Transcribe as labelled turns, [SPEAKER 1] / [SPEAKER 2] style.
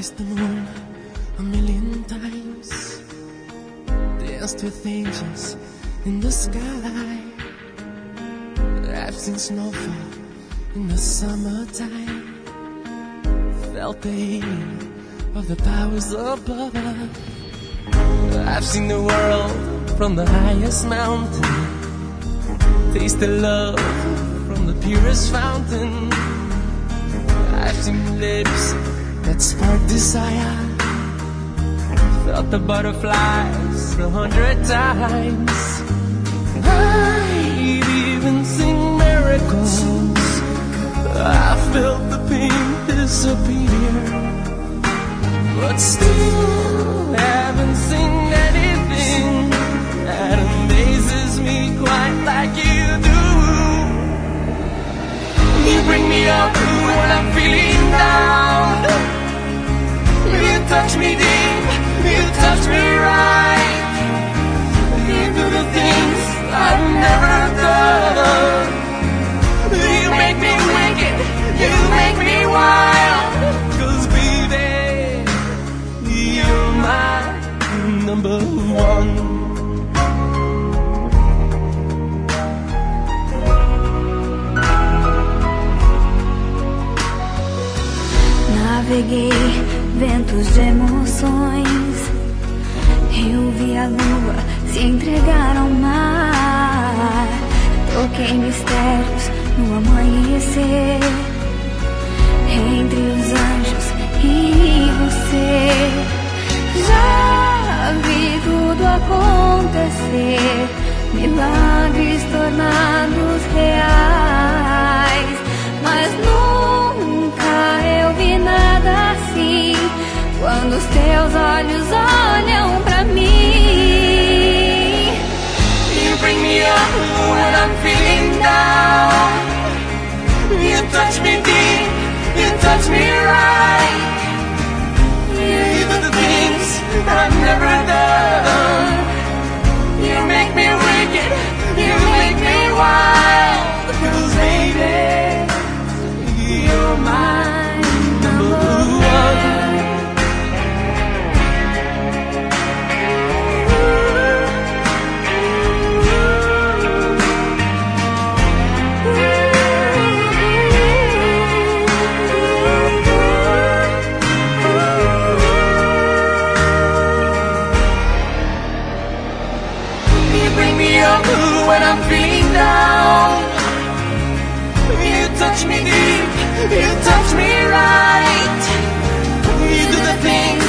[SPEAKER 1] kissed the moon a million times, danced with angels in the sky. I've seen snowfall in the summertime, felt the healing of the powers above. I've seen the world from the highest mountain, tasted love from the purest fountain. I've seen lips that spark desire, felt the butterflies 100 times. I've even seen miracles, I felt the pain disappear, but still haven't seen anything that amazes me quite like you do. You bring me up when I'm feeling down, you touch me deep, you touch me right, you do the things I've never done. You make me wicked, you make me wild, 'cause baby, you're my number one.
[SPEAKER 2] Naveguei ventos de emoções, eu vi a lua se entregar ao mar, toquei mistérios no amanhecer, entre os anjos e você. Já vi tudo acontecer, milagres tornados reais, mas nunca eu vi nada assim, quando os teus olhos olham pra mim.
[SPEAKER 1] You bring me up when I'm feeling down, you touch me deep, you touch me right, you do the things I've never done. You make me wicked, you make me wild, 'cause baby, you're my number one. When I'm feeling down, you touch me deep, you touch me right, you do the things